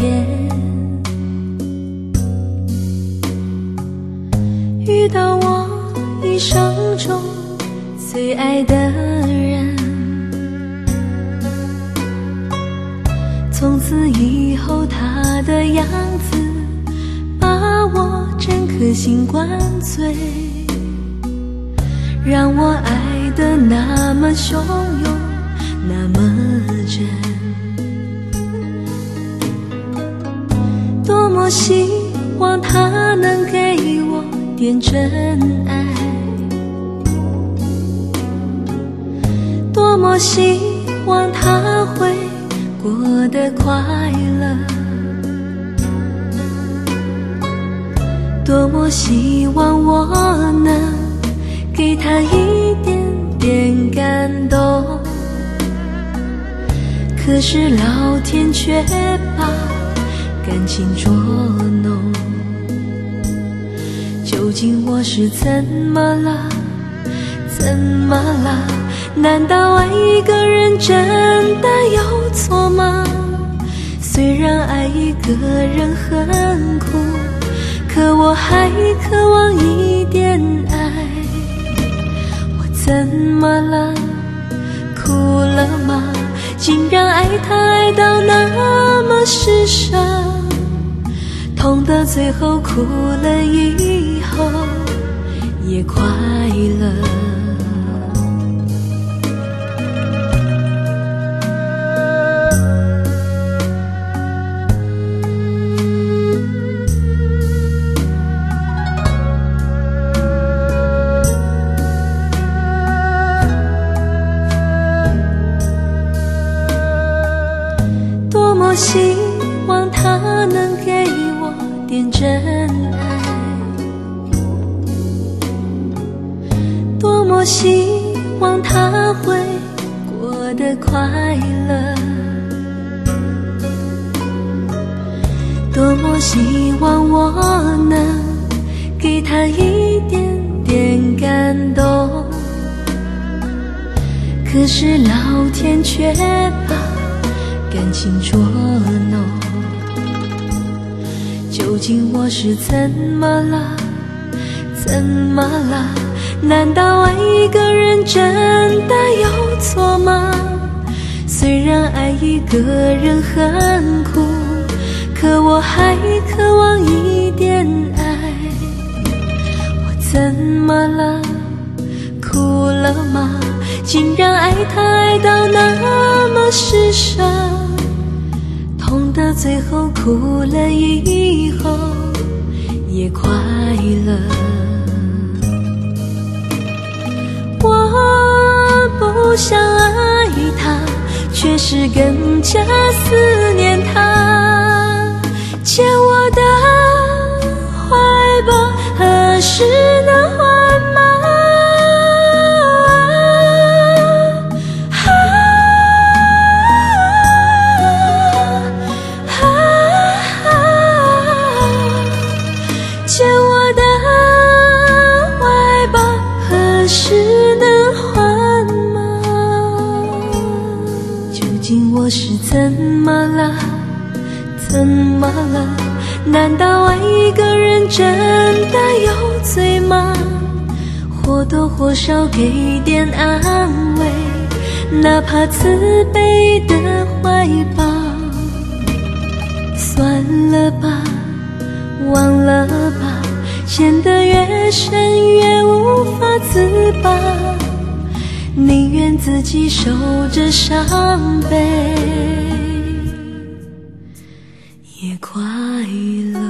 遇到我一生中最爱的人，从此以后他的样子把我整颗心灌醉，让我爱得那么汹涌，那么真。多么希望他能给我点真爱，多么希望他会过得快乐，多么希望我能给他一点点感动，可是老天却把感情捉弄。究竟我是怎么了？怎么了？难道爱一个人真的有错吗？虽然爱一个人很苦，可我还渴望一点爱。我怎么了？哭了吗？竟然爱他爱到那么失伤，痛的最后哭了以后也快乐。多么希望他能给我点真爱，多么希望他会过得快乐，多么希望我能给他一点点感动，可是老天却把感情捉弄。究竟我是怎么了？怎么了？难道爱一个人真的有错吗？虽然爱一个人很苦，可我还渴望一点爱。我怎么了？哭了吗？竟然爱他爱到那么失伤，痛的最后哭了以后也快乐。我不想爱他，却是更加思念他，借我的怀抱何时能还吗？借我的怀抱何时能还吗？究竟我是怎么了？怎么了？难道爱一个人真的有罪吗？或多或少给点安慰，哪怕慈悲的怀抱。算了吧，忘了吧，陷得越深越无法自拔，宁愿自己受着伤悲也快乐。